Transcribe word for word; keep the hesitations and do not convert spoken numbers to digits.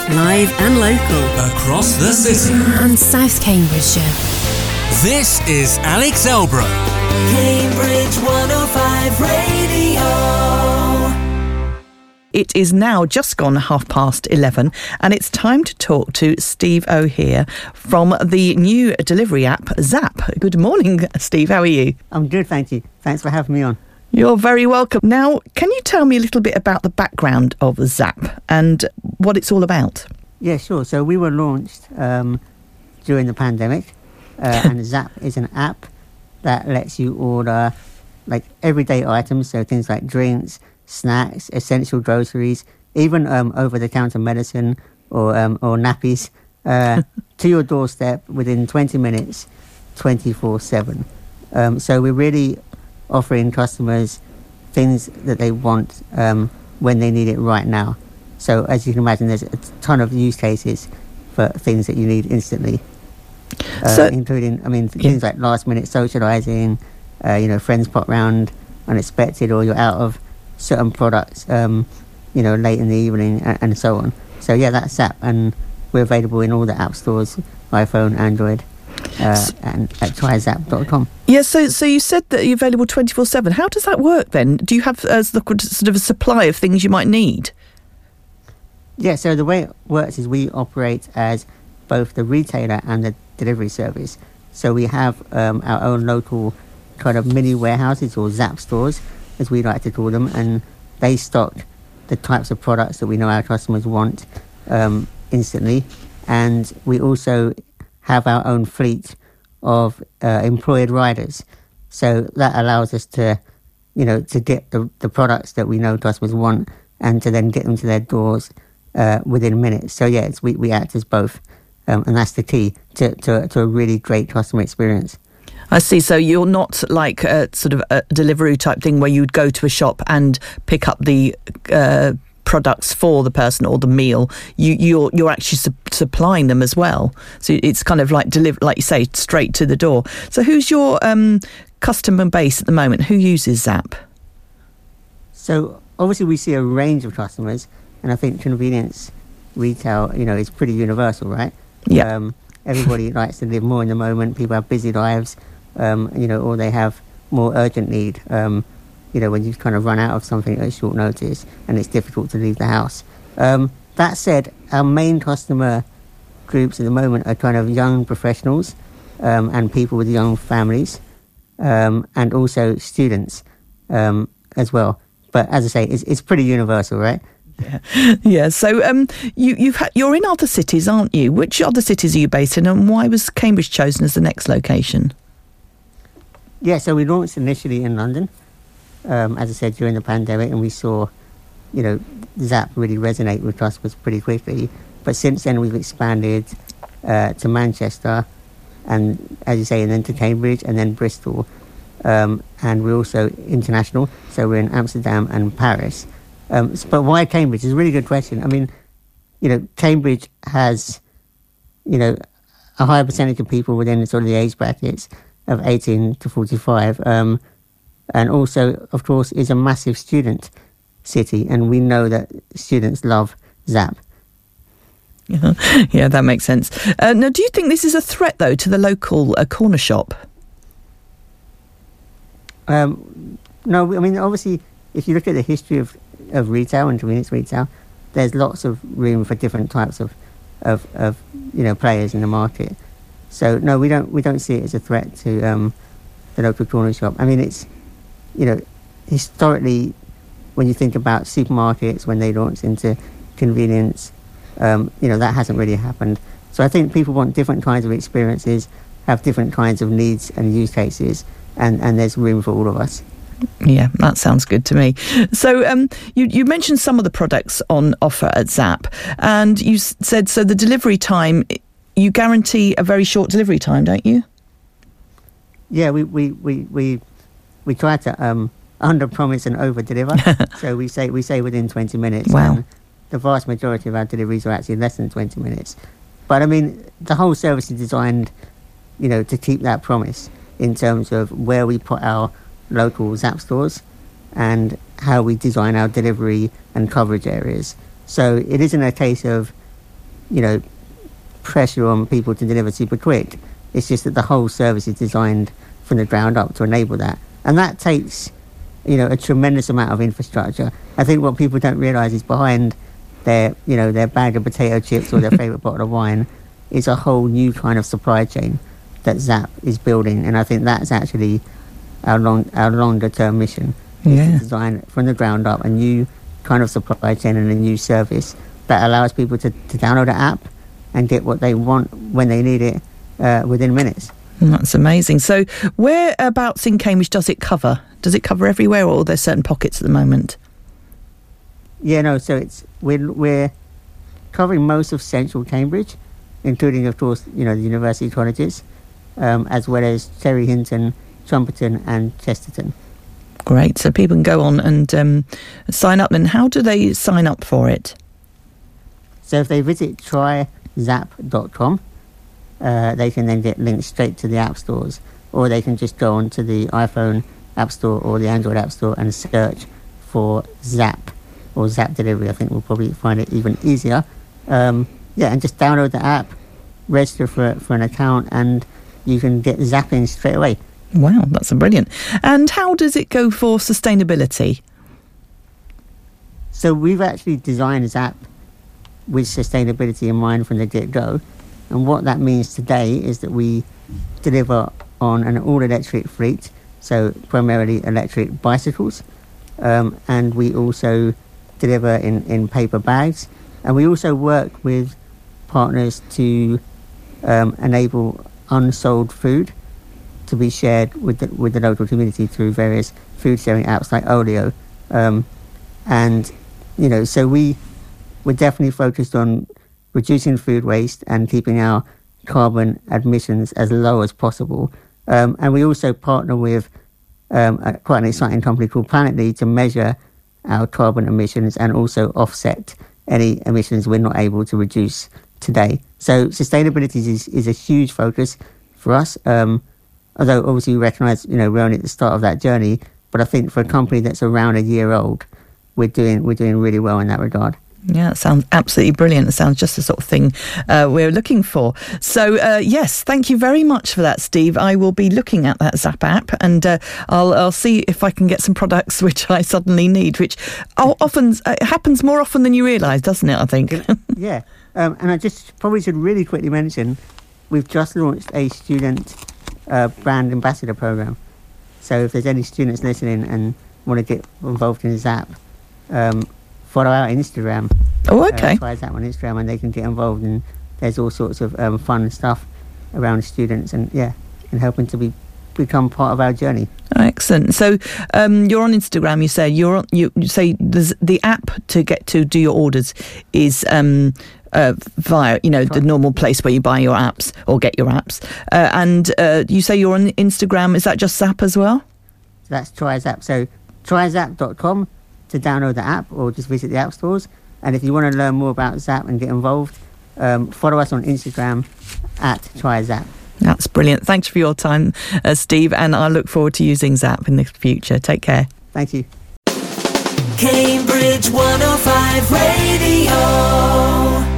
live and local. Across the city. And South Cambridgeshire. This is Alex Elbrow. Cambridge one oh five Radio. It is now just gone half past eleven, and it's time to talk to Steve O'Hare from the new delivery app, Zap. Good morning, Steve. How are you? I'm good, thank you. Thanks for having me on. You're very welcome. Now, can you tell me a little bit about the background of Zap and what it's all about? Yeah, sure. So we were launched um, during the pandemic, uh, and Zap is an app that lets you order like everyday items, so things like drinks, snacks, essential groceries, even um, over-the-counter medicine or um, or nappies uh, to your doorstep within twenty minutes, twenty-four seven. Um, so we're really offering customers things that they want um, when they need it right now. So as you can imagine, there's a ton of use cases for things that you need instantly, uh, so, including, I mean, things yeah. like last-minute socialising, uh, you know, friends pop round unexpected, or you're out of certain products, um, you know, late in the evening, and, and so on. So yeah, that's Zap, and we're available in all the app stores, iPhone, Android, uh, and at try zap dot com. Yeah, so so you said that you're available twenty-four seven. How does that work then? Do you have uh, sort of a supply of things you might need? Yeah, so the way it works is we operate as both the retailer and the delivery service. So we have um, our own local kind of mini warehouses, or Zap stores, as we like to call them, and they stock the types of products that we know our customers want um, instantly. And we also have our own fleet of uh, employed riders. So that allows us to, you know, to get the, the products that we know customers want and to then get them to their doors uh, within minutes. So yeah, it's, we, we act as both, um, and that's the key to, to, to a really great customer experience. I see. So you're not like a sort of a delivery type thing where you'd go to a shop and pick up the uh, products for the person or the meal. You, you're you're actually su- supplying them as well. So it's kind of like deliver, like you say, straight to the door. So who's your um, customer base at the moment? Who uses Zap? So obviously we see a range of customers, and I think convenience retail, you know, is pretty universal, right? Yeah. Um, everybody likes to live more in the moment. People have busy lives. Um, you know, or they have more urgent need, um, you know, when you kind of run out of something at short notice and it's difficult to leave the house. Um, that said, our main customer groups at the moment are kind of young professionals um, and people with young families, um, and also students um, as well. But as I say, it's, it's pretty universal, right? Yeah. Yeah. So um, you, you've ha- you're in other cities, aren't you? Which other cities are you based in, and why was Cambridge chosen as the next location? Yeah, so we launched initially in London, um, as I said, during the pandemic, and we saw, you know, Zap really resonate with customers pretty quickly. But since then, we've expanded uh, to Manchester, and as you say, and then to Cambridge, and then Bristol. Um, and we're also international, so we're in Amsterdam and Paris. Um, but why Cambridge? It's a really good question. I mean, you know, Cambridge has, you know, a higher percentage of people within sort of the age brackets of eighteen to forty-five, um, and also, of course, is a massive student city, and we know that students love Zap. Yeah, yeah, that makes sense. Uh, now, do you think this is a threat, though, to the local uh, corner shop? Um, no, I mean, obviously, if you look at the history of, of retail and convenience retail, there's lots of room for different types of, of, of you know, players in the market. So no, we don't we don't see it as a threat to um, the local corner shop. I mean, it's, you know, historically, when you think about supermarkets when they launched into convenience, um, you know, that hasn't really happened. So I think people want different kinds of experiences, have different kinds of needs and use cases, and, and there's room for all of us. Yeah, that sounds good to me. So um, you, you mentioned some of the products on offer at Zap, and you s- said, so the delivery time, you guarantee a very short delivery time, don't you? Yeah, we we, we, we, we try to um, under-promise and over-deliver. So we say we say within twenty minutes. Wow. And the vast majority of our deliveries are actually less than twenty minutes. But, I mean, the whole service is designed, you know, to keep that promise in terms of where we put our local Zap stores and how we design our delivery and coverage areas. So it isn't a case of, you know, pressure on people to deliver super quick. It's just that the whole service is designed from the ground up to enable that. And that takes, you know, a tremendous amount of infrastructure. I think what people don't realise is behind their, you know, their bag of potato chips or their favourite bottle of wine is a whole new kind of supply chain that Zapp is building. And I think that's actually our long, our longer term mission. Yeah. Is to design from the ground up a new kind of supply chain and a new service that allows people to, to download an app and get what they want when they need it uh, within minutes. That's amazing. So whereabouts in Cambridge does it cover? Does it cover everywhere, or are there certain pockets at the moment? Yeah, no, so it's we're, we're covering most of central Cambridge, including, of course, you know, the university colleges, um, as well as Cherry Hinton, Trumpeton and Chesterton. Great. So people can go on and um, sign up. And how do they sign up for it? So if they visit try zapp dot com, uh, they can then get linked straight to the app stores, or they can just go onto the iPhone App Store or the Android App Store and search for Zapp or Zapp Delivery. I think we'll probably find it even easier. Um, yeah, and just download the app, register for for an account, and you can get zapping straight away. Wow, that's brilliant. And how does it go for sustainability? So we've actually designed Zapp with sustainability in mind from the get-go. And what that means today is that we deliver on an all-electric fleet, so primarily electric bicycles. Um, and we also deliver in, in paper bags. And we also work with partners to um, enable unsold food to be shared with the, with the local community through various food sharing apps like Olio. Um, and, you know, so we, we're definitely focused on reducing food waste and keeping our carbon emissions as low as possible. Um, and we also partner with um, a, quite an exciting company called Planetly to measure our carbon emissions and also offset any emissions we're not able to reduce today. So sustainability is, is a huge focus for us. Um, Although obviously we recognise, you know, we're only at the start of that journey, but I think for a company that's around a year old, we're doing we're doing really well in that regard. Yeah, it sounds absolutely brilliant. It sounds just the sort of thing uh, we're looking for. So, uh, yes, thank you very much for that, Steve. I will be looking at that Zapp app, and uh, I'll, I'll see if I can get some products which I suddenly need, which often uh, happens more often than you realise, doesn't it, I think? Yeah, um, and I just probably should really quickly mention, we've just launched a student uh, brand ambassador program. So if there's any students listening and want to get involved in Zapp, um, follow our Instagram. Oh, okay. Uh, try Zapp on Instagram, and they can get involved, and there's all sorts of um, fun stuff around students, and yeah, and helping to be become part of our journey. Oh, excellent. So um, you're on Instagram. You say you're on, you, you say there's the app to get to do your orders is um, uh, via you know the normal place where you buy your apps or get your apps, uh, and uh, you say you're on Instagram. Is that just Zapp as well? So that's Try Zapp. So try zapp dot com to download the app, or just visit the app stores. And if you want to learn more about Zapp and get involved, um, follow us on Instagram at Try Zapp. That's brilliant. Thanks for your time, uh, Steve, and I look forward to using Zapp in the future. Take care. Thank you. Cambridge one oh five Radio.